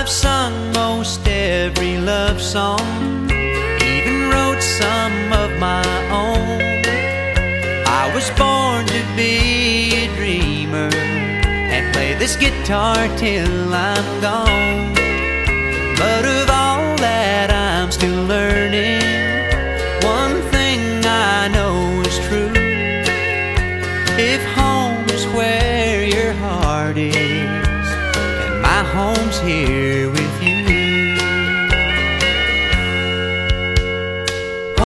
I've sung most every love song, even wrote some of my own. I was born to be a dreamer and play this guitar till I'm gone. But of all that I'm still learning, one thing I know is true. If home's where your heart is, and my home's here